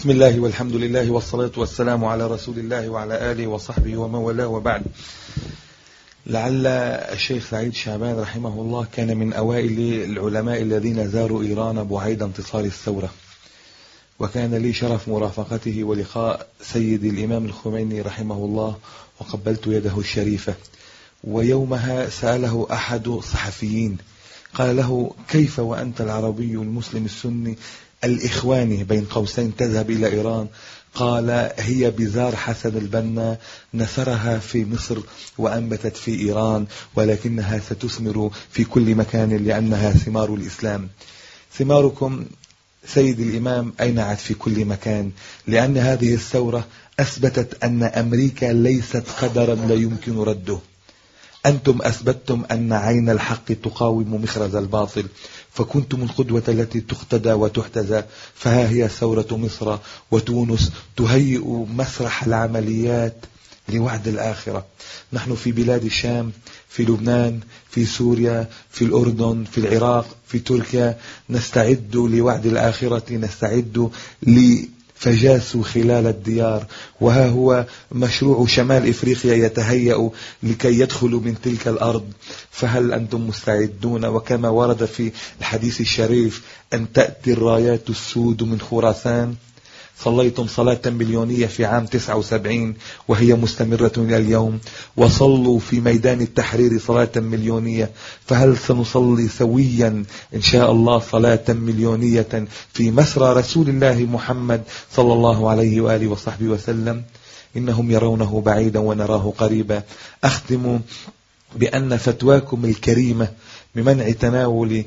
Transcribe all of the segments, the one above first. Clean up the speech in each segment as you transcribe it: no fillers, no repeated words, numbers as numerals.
بسم الله والحمد لله والصلاة والسلام على رسول الله وعلى آله وصحبه ومن والاه، وبعد. لعل الشيخ سعيد شعبان رحمه الله كان من أوائل العلماء الذين زاروا إيران بعيد انتصار الثورة، وكان لي شرف مرافقته ولقاء سيد الإمام الخميني رحمه الله، وقبلت يده الشريفة. ويومها سأله أحد الصحفيين قال له: كيف وأنت العربي المسلم السني الإخواني بين قوسين تذهب إلى إيران؟ قال: هي بذار حسن البنا نثرها في مصر وأنبتت في إيران، ولكنها ستثمر في كل مكان لأنها ثمار الإسلام. ثماركم سيد الإمام أينعت في كل مكان، لأن هذه الثورة أثبتت أن أمريكا ليست قدرا لا يمكن رده. أنتم أثبتتم أن عين الحق تقاوم مخرج الباطل، فكنتم القدوة التي تقتدى وتحتذى. فها هي ثورة مصر وتونس تهيئ مسرح العمليات لوعد الآخرة. نحن في بلاد الشام، في لبنان، في سوريا، في الأردن، في العراق، في تركيا، نستعد لوعد الآخرة، نستعد فجاسوا خلال الديار. وها هو مشروع شمال إفريقيا يتهيأ لكي يدخلوا من تلك الأرض. فهل أنتم مستعدون؟ وكما ورد في الحديث الشريف أن تأتي الرايات السود من خراسان. صليتم صلاة مليونية في عام 79 وهي مستمرة إلى اليوم، وصلوا في ميدان التحرير صلاة مليونية. فهل سنصلي سويا إن شاء الله صلاة مليونية في مسرى رسول الله محمد صلى الله عليه وآله وصحبه وسلم؟ إنهم يرونه بعيدا ونراه قريبا. أختم بأن فتواكم الكريمة بمنع تناول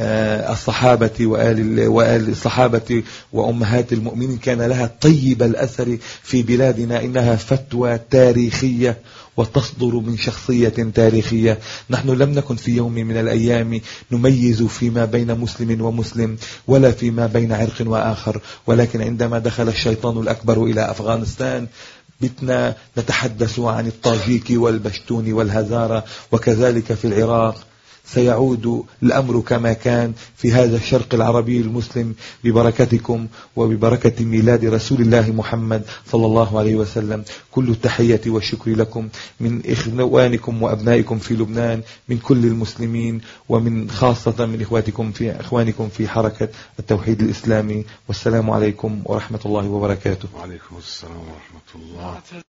الصحابة وآل الصحابة وأمهات المؤمنين كان لها طيب الأثر في بلادنا. إنها فتوى تاريخية وتصدر من شخصية تاريخية. نحن لم نكن في يوم من الأيام نميز فيما بين مسلم ومسلم ولا فيما بين عرق وآخر، ولكن عندما دخل الشيطان الأكبر إلى أفغانستان بتنا نتحدث عن الطاجيك والبشتون والهزارة، وكذلك في العراق. سيعود الأمر كما كان في هذا الشرق العربي المسلم ببركتكم وببركة ميلاد رسول الله محمد صلى الله عليه وسلم. كل التحية والشكر لكم من إخوانكم وأبنائكم في لبنان، من كل المسلمين، ومن خاصة من إخوانكم في حركة التوحيد الإسلامي. والسلام عليكم ورحمة الله وبركاته. وعليكم السلام ورحمة الله.